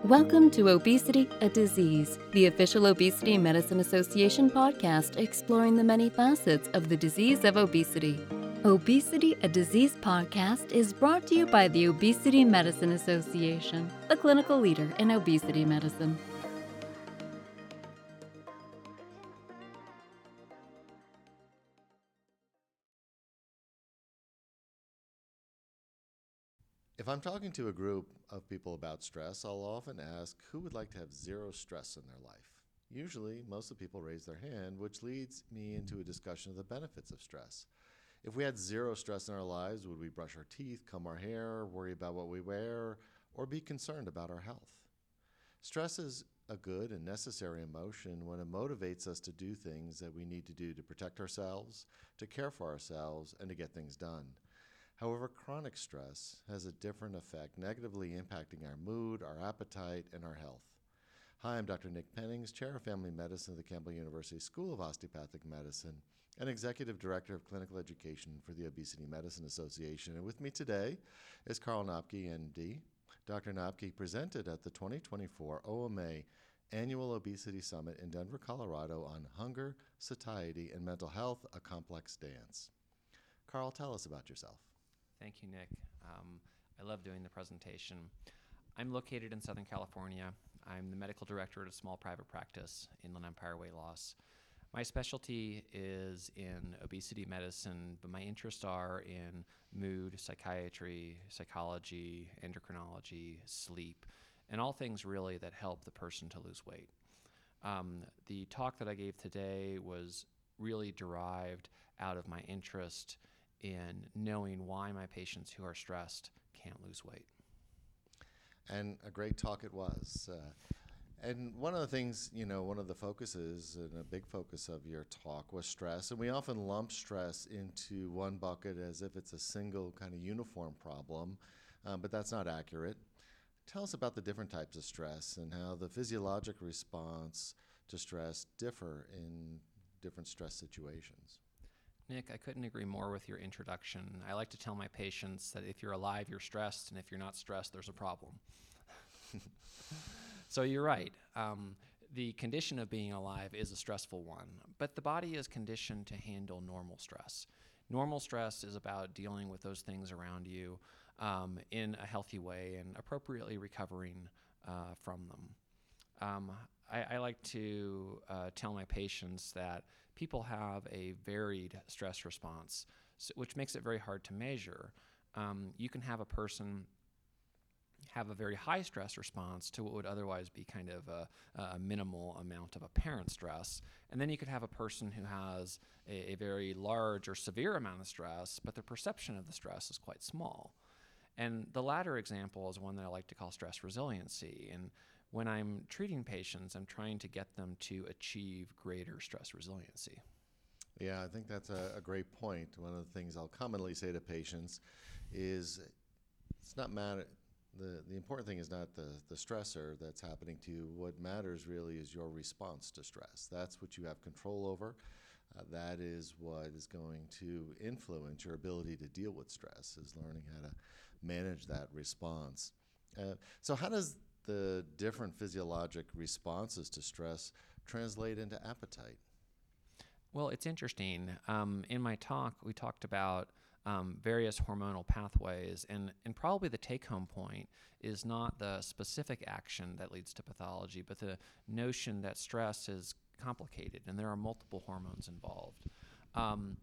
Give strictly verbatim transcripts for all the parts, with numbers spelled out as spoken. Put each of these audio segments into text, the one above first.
Welcome to Obesity, a Disease, the official Obesity Medicine Association podcast exploring the many facets of the disease of obesity. Obesity, a Disease podcast is brought to you by the Obesity Medicine Association, the clinical leader in obesity medicine. If I'm talking to a group of people about stress, I'll often ask who would like to have zero stress in their life. Usually, most of the people raise their hand, which leads me into a discussion of the benefits of stress. If we had zero stress in our lives, would we brush our teeth, comb our hair, worry about what we wear, or be concerned about our health? Stress is a good and necessary emotion when it motivates us to do things that we need to do to protect ourselves, to care for ourselves, and to get things done. However, chronic stress has a different effect, negatively impacting our mood, our appetite, and our health. Hi, I'm Doctor Nick Pennings, Chair of Family Medicine at the Campbell University School of Osteopathic Medicine and Executive Director of Clinical Education for the Obesity Medicine Association. And with me today is Carl Knopke, M D. Doctor Knopke presented at the twenty twenty-four O M A Annual Obesity Summit in Denver, Colorado on Hunger, Satiety, and Mental Health, a Complex Dance. Carl, tell us about yourself. Thank you, Nick. Um, I love doing the presentation. I'm located in Southern California. I'm the medical director at a small private practice, Inland Empire Weight Loss. My specialty is in obesity medicine, but my interests are in mood, psychiatry, psychology, endocrinology, sleep, and all things really that help the person to lose weight. Um, the talk that I gave today was really derived out of my interest in knowing why my patients who are stressed can't lose weight. And a great talk it was. Uh, and one of the things, you know, one of the focuses and a big focus of your talk was stress. And we often lump stress into one bucket as if it's a single kind of uniform problem, um, but that's not accurate. Tell us about the different types of stress and how the physiologic response to stress differ in different stress situations. Nick, I couldn't agree more with your introduction. I like to tell my patients that if you're alive, you're stressed, and if you're not stressed, there's a problem. So you're right. Um, the condition of being alive is a stressful one, but the body is conditioned to handle normal stress. Normal stress is about dealing with those things around you um, in a healthy way and appropriately recovering uh, from them. Um, I, I like to uh, tell my patients that people have a varied stress response, so, which makes it very hard to measure. Um, you can have a person have a very high stress response to what would otherwise be kind of a, a minimal amount of apparent stress. And then you could have a person who has a, a very large or severe amount of stress, but their perception of the stress is quite small. And the latter example is one that I like to call stress resiliency. And when I'm treating patients, I'm trying to get them to achieve greater stress resiliency. Yeah, I think that's a, a great point. One of the things I'll commonly say to patients is it's not matter. The, the important thing is not the, the stressor that's happening to you. What matters really is your response to stress. That's what you have control over. Uh, that is what is going to influence your ability to deal with stress, is learning how to manage that response. Uh, so how does the different physiologic responses to stress translate into appetite? Well, it's interesting. Um, in my talk, we talked about um, various hormonal pathways, and, and probably the take-home point is not the specific action that leads to pathology, but the notion that stress is complicated and there are multiple hormones involved. Um,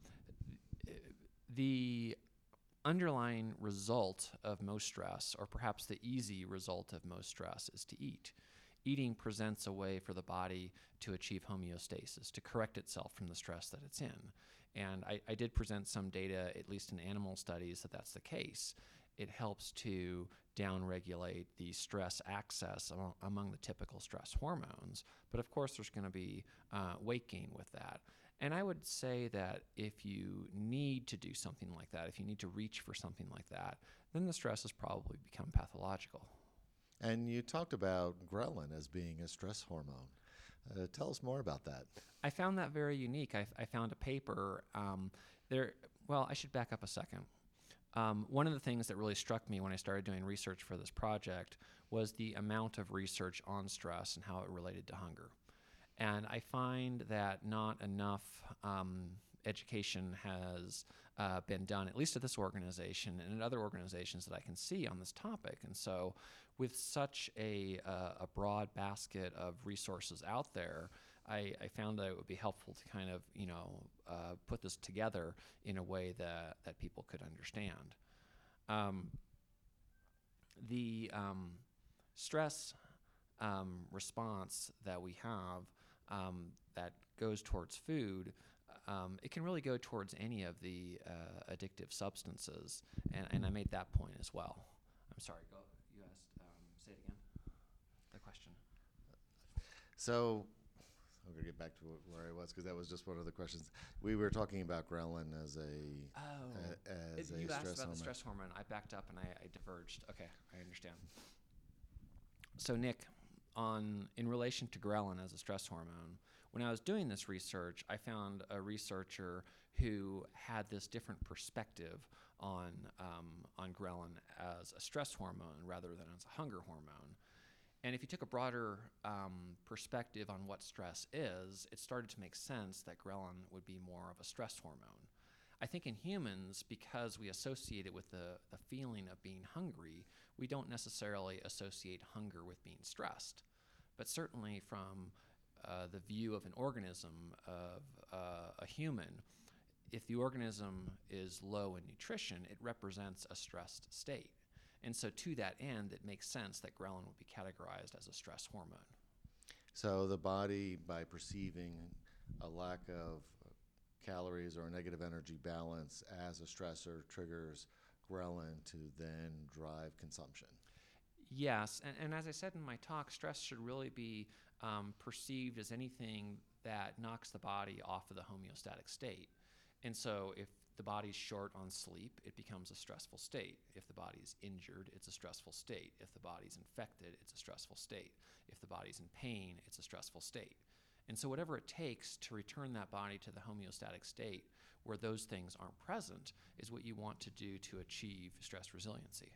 the underlying result of most stress, or perhaps the easy result of most stress, is to eat. Eating presents a way for the body to achieve homeostasis, to correct itself from the stress that it's in. And I, I did present some data, at least in animal studies, that that's the case. It helps to downregulate the stress axis among, among the typical stress hormones. But of course, there's going to be uh, weight gain with that. And I would say that if you need to do something like that, if you need to reach for something like that, then the stress has probably become pathological. And you talked about ghrelin as being a stress hormone. Uh, tell us more about that. I found that very unique. I, I found a paper um, there. Well, I should back up a second. Um, one of the things that really struck me when I started doing research for this project was the amount of research on stress and how it related to hunger. And I find that not enough um, education has uh, been done, at least at this organization and at other organizations that I can see on this topic. And so with such a, uh, a broad basket of resources out there, I, I found that it would be helpful to kind of, you know, uh, put this together in a way that, that people could understand. Um, the um, stress um, response that we have um, that goes towards food, um, it can really go towards any of the uh, addictive substances, and, and I made that point as well. I'm sorry, go, you asked, um, say it again, the question. So I'm going to get back to where I was because that was just one of the questions. We were talking about ghrelin as a, oh. a as it, a you stress asked about hormone. the stress hormone. I backed up and I, I diverged. Okay, I understand. So Nick, on in relation to ghrelin as a stress hormone, when I was doing this research, I found a researcher who had this different perspective on um, on ghrelin as a stress hormone rather than as a hunger hormone. And if you took a broader um, perspective on what stress is, it started to make sense that ghrelin would be more of a stress hormone. I think in humans, because we associate it with the, the feeling of being hungry, we don't necessarily associate hunger with being stressed. But certainly from uh, the view of an organism, of uh, a human, if the organism is low in nutrition, it represents a stressed state. And so to that end, it makes sense that ghrelin would be categorized as a stress hormone. So the body, by perceiving a lack of calories or a negative energy balance as a stressor, triggers ghrelin to then drive consumption. Yes, and, and as I said in my talk, stress should really be um, perceived as anything that knocks the body off of the homeostatic state. And so if the body's short on sleep, it becomes a stressful state. If the body's injured, it's a stressful state. If the body's infected, it's a stressful state. If the body's in pain, it's a stressful state. And so whatever it takes to return that body to the homeostatic state where those things aren't present is what you want to do to achieve stress resiliency.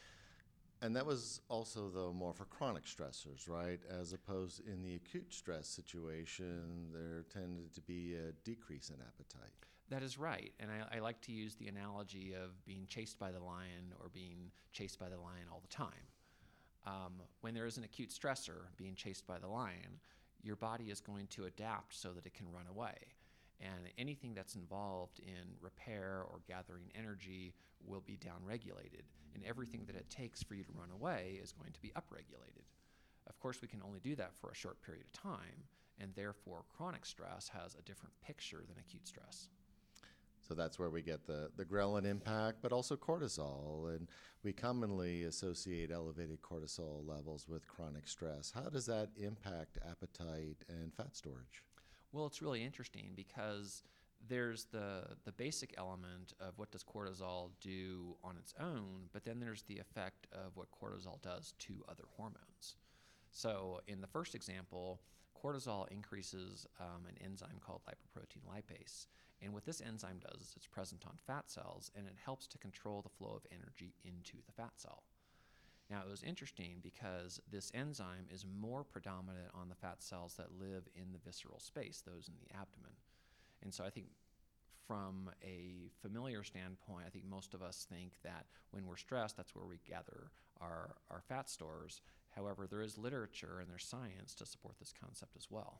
And that was also, though, more for chronic stressors, right? As opposed in the acute stress situation, there tended to be a decrease in appetite. That is right. And I, I like to use the analogy of being chased by the lion or being chased by the lion all the time. Um, when there is an acute stressor, being chased by the lion, your body is going to adapt so that it can run away. And anything that's involved in repair or gathering energy will be downregulated. And everything that it takes for you to run away is going to be upregulated. Of course, we can only do that for a short period of time, and therefore chronic stress has a different picture than acute stress. So that's where we get the, the ghrelin impact, but also cortisol. And we commonly associate elevated cortisol levels with chronic stress. How does that impact appetite and fat storage? Well, it's really interesting because there's the, the basic element of what does cortisol do on its own, but then there's the effect of what cortisol does to other hormones. So in the first example, cortisol increases um, an enzyme called lipoprotein lipase. And what this enzyme does is it's present on fat cells, and it helps to control the flow of energy into the fat cell. Now, it was interesting because this enzyme is more predominant on the fat cells that live in the visceral space, those in the abdomen. And so I think from a familiar standpoint, I think most of us think that when we're stressed, that's where we gather our, our fat stores. However, there is literature and there's science to support this concept as well.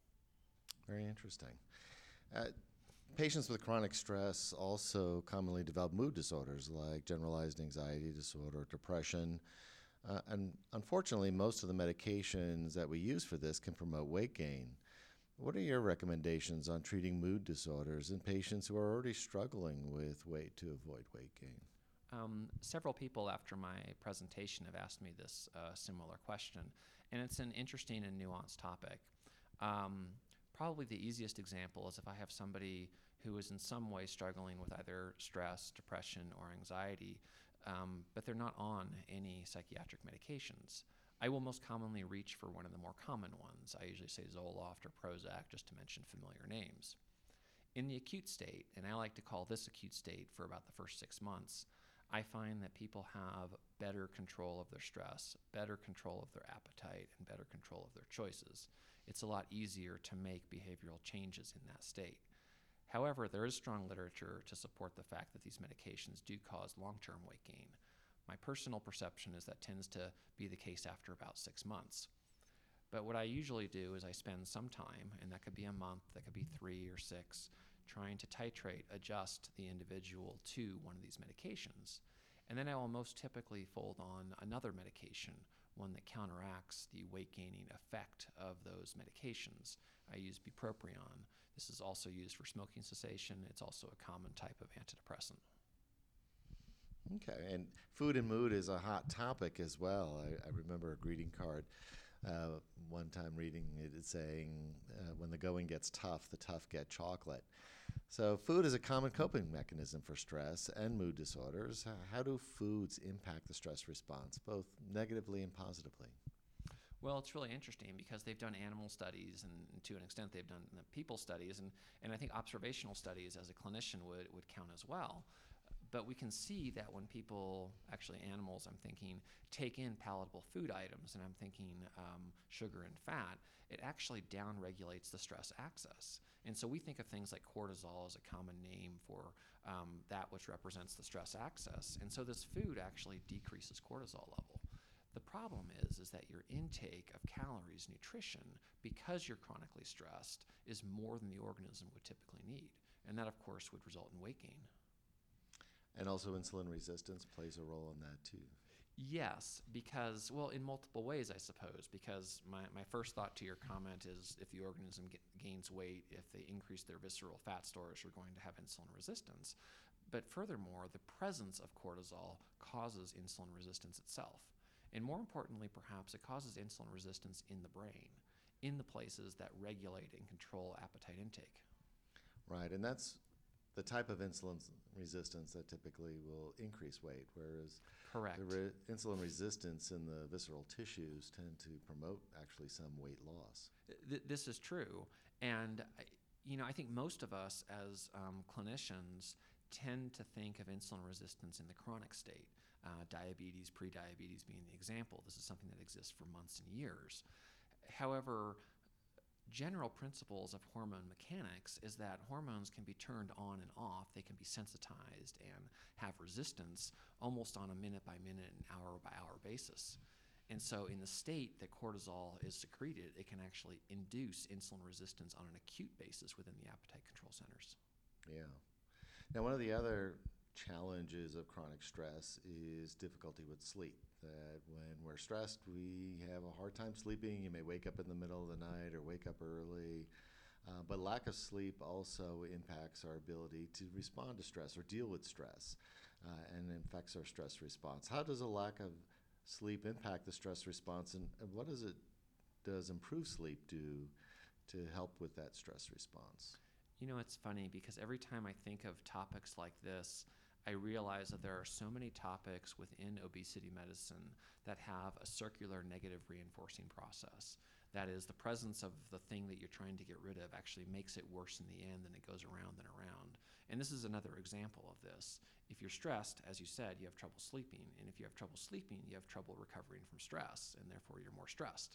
Very interesting. Uh, Patients with chronic stress also commonly develop mood disorders like generalized anxiety disorder, depression, uh, and unfortunately, most of the medications that we use for this can promote weight gain. What are your recommendations on treating mood disorders in patients who are already struggling with weight to avoid weight gain? Um, several people after my presentation have asked me this uh, similar question, and it's an interesting and nuanced topic. Um, Probably the easiest example is if I have somebody who is in some way struggling with either stress, depression, or anxiety, um, but they're not on any psychiatric medications. I will most commonly reach for one of the more common ones. I usually say Zoloft or Prozac, just to mention familiar names. In the acute state, and I like to call this acute state for about the first six months, I find that people have better control of their stress, better control of their appetite, and better control of their choices. It's a lot easier to make behavioral changes in that state. However, there is strong literature to support the fact that these medications do cause long-term weight gain. My personal perception is that tends to be the case after about six months. But what I usually do is I spend some time, and that could be a month, that could be three or six, trying to titrate, adjust the individual to one of these medications. And then I will most typically fold on another medication, one that counteracts the weight-gaining effect of those medications. I use bupropion. This is also used for smoking cessation. It's also a common type of antidepressant. Okay, and food and mood is a hot topic as well. I, I remember a greeting card uh, one time reading it saying, uh, when the going gets tough, the tough get chocolate. So food is a common coping mechanism for stress and mood disorders. How do foods impact the stress response, both negatively and positively? Well, it's really interesting because they've done animal studies, and to an extent they've done people studies, and, and I think observational studies as a clinician would, would count as well. But we can see that when people, actually animals, I'm thinking, take in palatable food items, and I'm thinking um, sugar and fat, it actually downregulates the stress axis. And so we think of things like cortisol as a common name for um, that which represents the stress axis. And so this food actually decreases cortisol level. The problem is, is that your intake of calories, nutrition, because you're chronically stressed, is more than the organism would typically need. And that, of course, would result in weight gain. And also insulin resistance plays a role in that too. Yes, because, well, in multiple ways, I suppose, because my, my first thought to your comment is if the organism get, gains weight, if they increase their visceral fat stores, you're going to have insulin resistance. But furthermore, the presence of cortisol causes insulin resistance itself. And more importantly, perhaps, it causes insulin resistance in the brain, in the places that regulate and control appetite intake. Right, and that's the type of insulin resistance that typically will increase weight, whereas Correct. the re- insulin resistance in the visceral tissues tend to promote actually some weight loss. Th- this is true. And, I- you know, I think most of us as um, clinicians tend to think of insulin resistance in the chronic state. Uh, diabetes, prediabetes being the example. This is something that exists for months and years. However, general principles of hormone mechanics is that hormones can be turned on and off. They can be sensitized and have resistance almost on a minute by minute and hour by hour basis. And so in the state that cortisol is secreted, it can actually induce insulin resistance on an acute basis within the appetite control centers. Yeah. Now, one of the other challenges of chronic stress is difficulty with sleep. That when we're stressed, we have a hard time sleeping. You may wake up in the middle of the night or wake up early. Uh, but lack of sleep also impacts our ability to respond to stress or deal with stress uh, and affects our stress response. How does a lack of sleep impact the stress response, and, and what does it does improved sleep do to help with that stress response? You know, it's funny because every time I think of topics like this, I realize that there are so many topics within obesity medicine that have a circular negative reinforcing process. That is, the presence of the thing that you're trying to get rid of actually makes it worse in the end, and it goes around and around. And this is another example of this. If you're stressed, as you said, you have trouble sleeping. And if you have trouble sleeping, you have trouble recovering from stress, and therefore you're more stressed.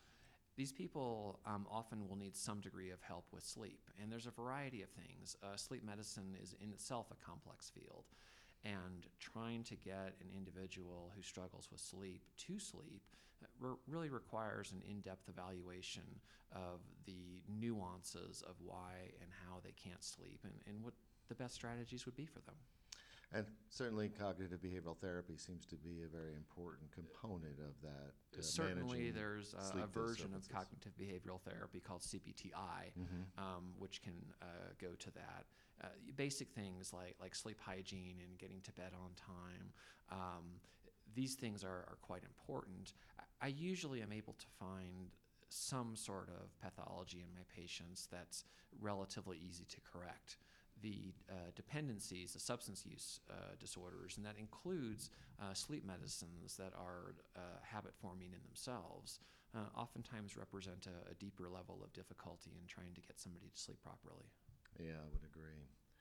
These people um, often will need some degree of help with sleep, and there's a variety of things. Uh, sleep medicine is in itself a complex field, and trying to get an individual who struggles with sleep to sleep re- really requires an in-depth evaluation of the nuances of why and how they can't sleep, and, and what the best strategies would be for them. And certainly cognitive behavioral therapy seems to be a very important component of that. Uh, Certainly there's a, a version of disturbances. cognitive behavioral therapy called C B T I, Mhm. um, which can uh, go to that. Uh, basic things like, like sleep hygiene and getting to bed on time. Um, these things are, are quite important. I, I usually am able to find some sort of pathology in my patients that's relatively easy to correct. The uh, dependencies, the substance use uh, disorders, and that includes uh, sleep medicines that are uh, habit-forming in themselves, uh, oftentimes represent a, a deeper level of difficulty in trying to get somebody to sleep properly. Yeah, I would agree.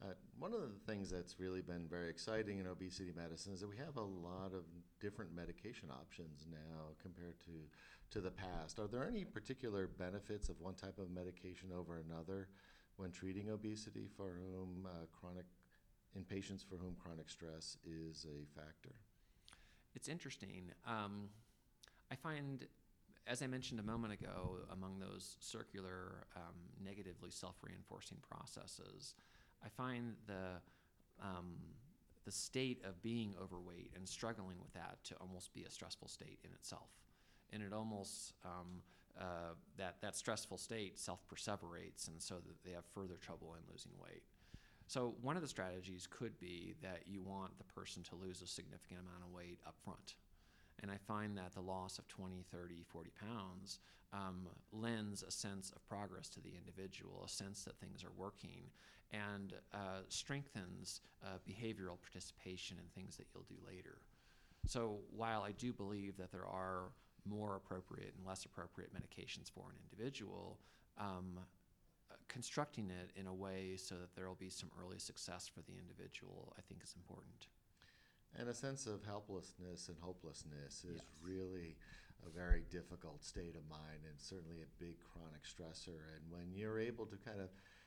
Uh, one of the things that's really been very exciting in obesity medicine is that we have a lot of different medication options now compared to, to the past. Are there any particular benefits of one type of medication over another when treating obesity for whom uh, chronic, in patients for whom chronic stress is a factor? It's interesting. Um, I find, as I mentioned a moment ago, among those circular, um, negatively self-reinforcing processes, I find the um, the state of being overweight and struggling with that to almost be a stressful state in itself, and it almost um, uh, that that stressful state self-perseverates, and so that they have further trouble in losing weight. So one of the strategies could be that you want the person to lose a significant amount of weight up front. And I find that the loss of twenty, thirty, forty pounds um, lends a sense of progress to the individual, a sense that things are working, and uh, strengthens uh, behavioral participation in things that you'll do later. So while I do believe that there are more appropriate and less appropriate medications for an individual, um, constructing it in a way so that there will be some early success for the individual, I think is important. And a sense of helplessness and hopelessness is Yes. really a very difficult state of mind, and certainly a big chronic stressor. And when you're able to kind of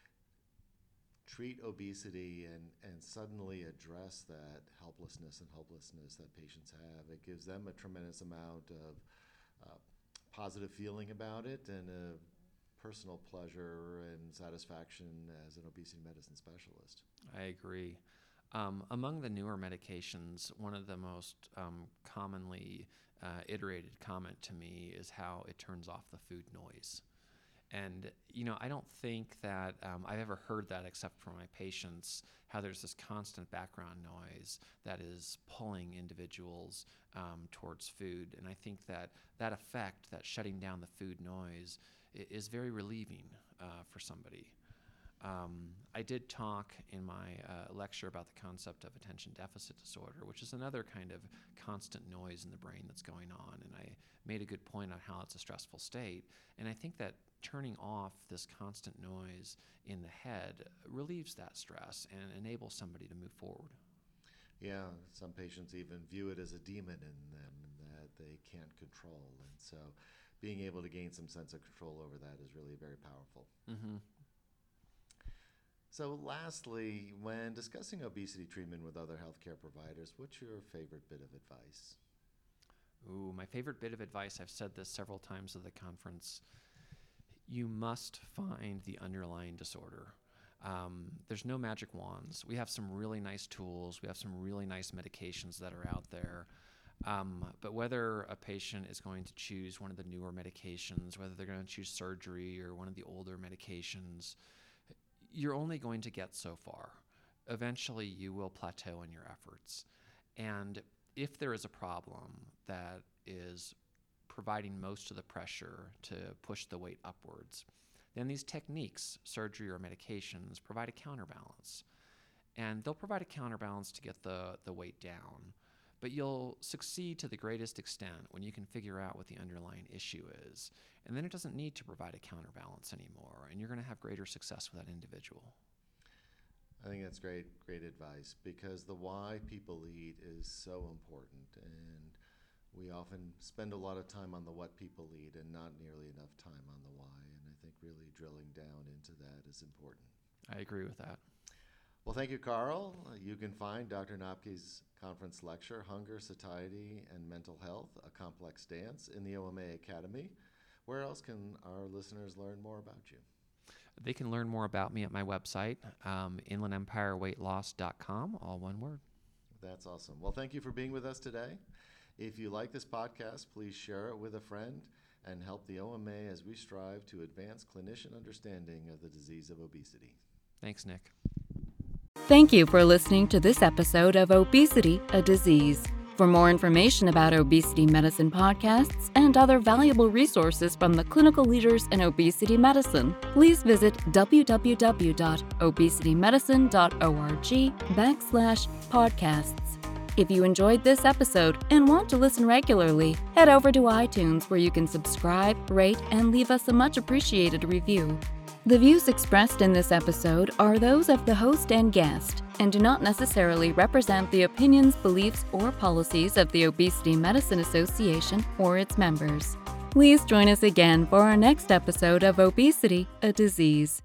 treat obesity and, and suddenly address that helplessness and hopelessness that patients have, it gives them a tremendous amount of uh, positive feeling about it and a personal pleasure and satisfaction as an obesity medicine specialist. I agree. Um, among the newer medications, one of the most um, commonly uh, iterated comment to me is how it turns off the food noise. And, you know, I don't think that um, I've ever heard that except for my patients, how there's this constant background noise that is pulling individuals um, towards food. And I think that that effect, that shutting down the food noise, i- is very relieving uh, for somebody. Um, I did talk in my uh, lecture about the concept of attention deficit disorder, which is another kind of constant noise in the brain that's going on. And I made a good point on how it's a stressful state. And I think that turning off this constant noise in the head relieves that stress and enables somebody to move forward. Yeah, some patients even view it as a demon in them that they can't control. And so being able to gain some sense of control over that is really very powerful. Mm-hmm. So lastly, when discussing obesity treatment with other healthcare providers, what's your favorite bit of advice? Ooh, my favorite bit of advice, I've said this several times at the conference, you must find the underlying disorder. Um, there's no magic wands. We have some really nice tools. We have some really nice medications that are out there. Um, but whether a patient is going to choose one of the newer medications, whether they're going to choose surgery or one of the older medications, you're only going to get so far. Eventually, you will plateau in your efforts. And if there is a problem that is providing most of the pressure to push the weight upwards, then these techniques, surgery or medications, provide a counterbalance. And they'll provide a counterbalance to get the, the weight down. But you'll succeed to the greatest extent when you can figure out what the underlying issue is. And then it doesn't need to provide a counterbalance anymore, and you're going to have greater success with that individual. I think that's great, great advice, because the why people eat is so important. And we often spend a lot of time on the what people eat and not nearly enough time on the why. And I think really drilling down into that is important. I agree with that. Well, thank you, Carl. You can find Doctor Knopke's conference lecture, Hunger, Satiety, and Mental Health, A Complex Dance, in the O M A Academy. Where else can our listeners learn more about you? They can learn more about me at my website, um, inland empire weight loss dot com, all one word. That's awesome. Well, thank you for being with us today. If you like this podcast, please share it with a friend and help the O M A as we strive to advance clinician understanding of the disease of obesity. Thanks, Nick. Thank you for listening to this episode of Obesity, a Disease. For more information about obesity medicine podcasts and other valuable resources from the clinical leaders in obesity medicine, please visit www.obesitymedicine.org backslash podcasts. If you enjoyed this episode and want to listen regularly, head over to iTunes where you can subscribe, rate, and leave us a much appreciated review. The views expressed in this episode are those of the host and guest and do not necessarily represent the opinions, beliefs, or policies of the Obesity Medicine Association or its members. Please join us again for our next episode of Obesity, a Disease.